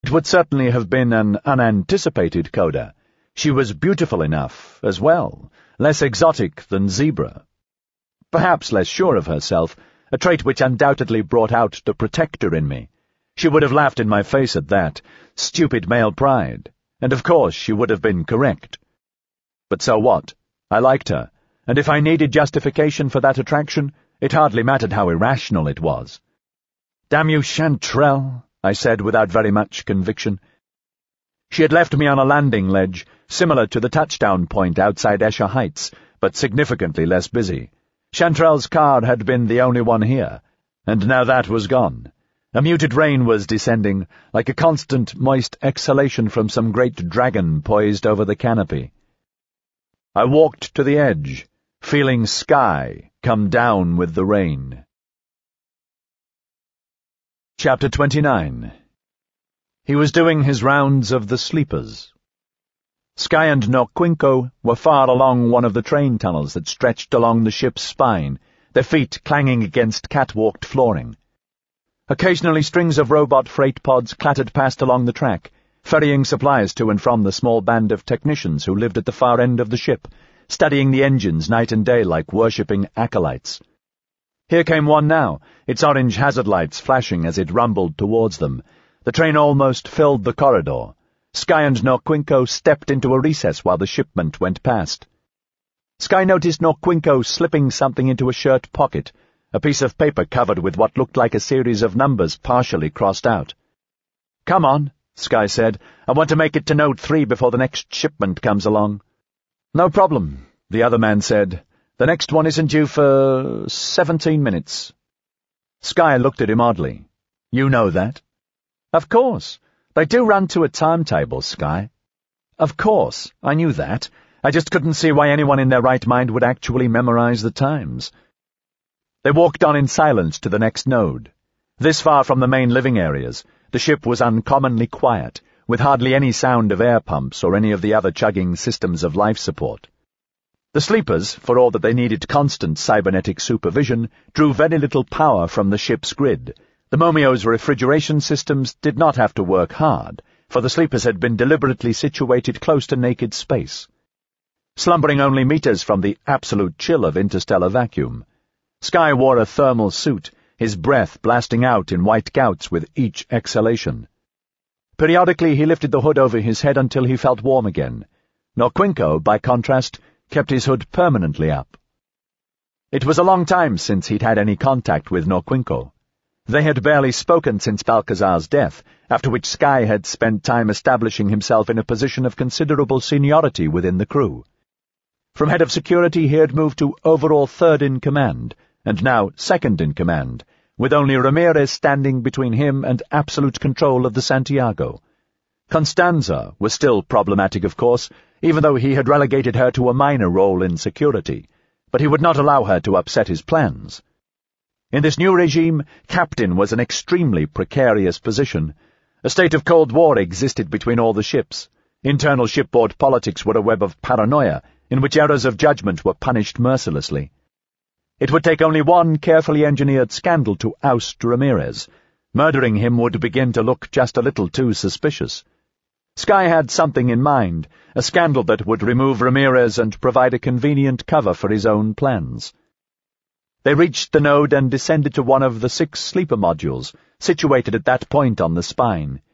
It would certainly have been an unanticipated coda. She was beautiful enough, as well, less exotic than Zebra. Perhaps less sure of herself, a trait which undoubtedly brought out the protector in me. She would have laughed in my face at that, stupid male pride, and of course she would have been correct. But so what? I liked her, and if I needed justification for that attraction, it hardly mattered how irrational it was. "Damn you, Chanterelle," I said without very much conviction. She had left me on a landing ledge, similar to the touchdown point outside Escher Heights, but significantly less busy. Chanterelle's car had been the only one here, and now that was gone. A muted rain was descending, like a constant moist exhalation from some great dragon poised over the canopy. I walked to the edge, feeling sky come down with the rain. Chapter 29. He was doing his rounds of the sleepers. Sky and Norquinco were far along one of the train tunnels that stretched along the ship's spine, their feet clanging against catwalked flooring. Occasionally strings of robot freight pods clattered past along the track, ferrying supplies to and from the small band of technicians who lived at the far end of the ship, studying the engines night and day like worshipping acolytes. Here came one now, its orange hazard lights flashing as it rumbled towards them. The train almost filled the corridor. Sky and Norquinco stepped into a recess while the shipment went past. Sky noticed Norquinco slipping something into a shirt pocket, a piece of paper covered with what looked like a series of numbers partially crossed out. "Come on," Sky said. "I want to make it to Node 3 before the next shipment comes along." "No problem," the other man said. "The next one isn't due for 17 minutes. Sky looked at him oddly. "You know that?" "Of course. They do run to a timetable, Sky." "Of course, I knew that. I just couldn't see why anyone in their right mind would actually memorize the times." They walked on in silence to the next node. This far from the main living areas, the ship was uncommonly quiet, with hardly any sound of air pumps or any of the other chugging systems of life support. The sleepers, for all that they needed constant cybernetic supervision, drew very little power from the ship's grid. The Momio's refrigeration systems did not have to work hard, for the sleepers had been deliberately situated close to naked space, slumbering only meters from the absolute chill of interstellar vacuum. Sky wore a thermal suit, his breath blasting out in white gouts with each exhalation. Periodically he lifted the hood over his head until he felt warm again. Norquinco, by contrast, kept his hood permanently up. It was a long time since he'd had any contact with Norquinco. They had barely spoken since Balcazar's death, after which Sky had spent time establishing himself in a position of considerable seniority within the crew. From head of security he had moved to overall third in command, and now second in command, with only Ramirez standing between him and absolute control of the Santiago. Constanza was still problematic, of course, even though he had relegated her to a minor role in security, but he would not allow her to upset his plans. In this new regime, captain was an extremely precarious position. A state of Cold War existed between all the ships. Internal shipboard politics were a web of paranoia, in which errors of judgment were punished mercilessly. It would take only one carefully engineered scandal to oust Ramirez. Murdering him would begin to look just a little too suspicious. Sky had something in mind, a scandal that would remove Ramirez and provide a convenient cover for his own plans. They reached the node and descended to one of the 6 sleeper modules, situated at that point on the spine.